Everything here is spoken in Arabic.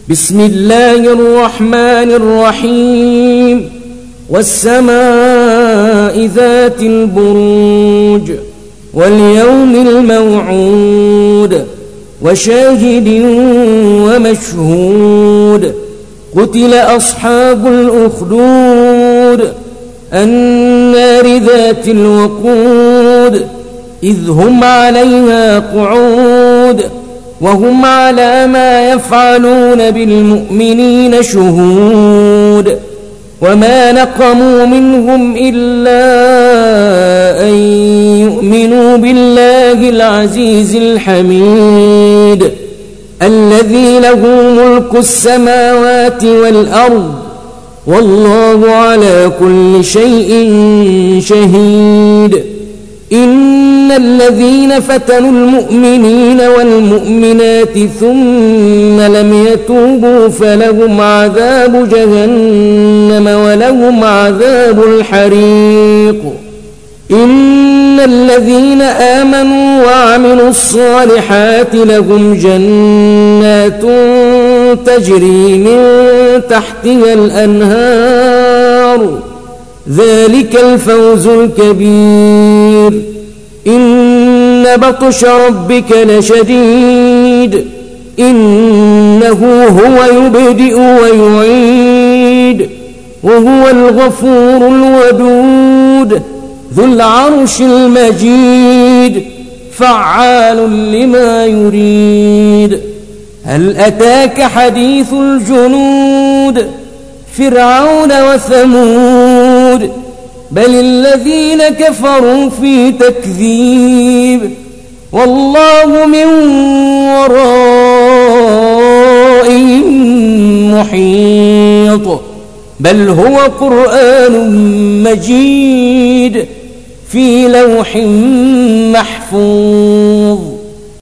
بسم الله الرحمن الرحيم والسماء ذات البروج واليوم الموعود وشاهد ومشهود قتل أصحاب الأخدود النار ذات الوقود إذ هم عليها قعود وهم على ما يفعلون بالمؤمنين شهود وما نقموا منهم إلا أن يؤمنوا بالله العزيز الحميد الذي له ملك السماوات والأرض والله على كل شيء شهيد إن الذين فتنوا المؤمنين والمؤمنات ثم لم يتوبوا فلهم عذاب جهنم ولهم عذاب الحريق إن الذين آمنوا وعملوا الصالحات لهم جنات تجري من تحتها الأنهار ذلك الفوز الكبير إن بطش ربك لشديد إنه هو يبدئ ويعيد وهو الغفور الودود ذو العرش المجيد فعال لما يريد هل أتاك حديث الجنود فرعون وثمود بل الذين كفروا في تكذيب والله من ورائهم محيط بل هو قرآن مجيد في لوح محفوظ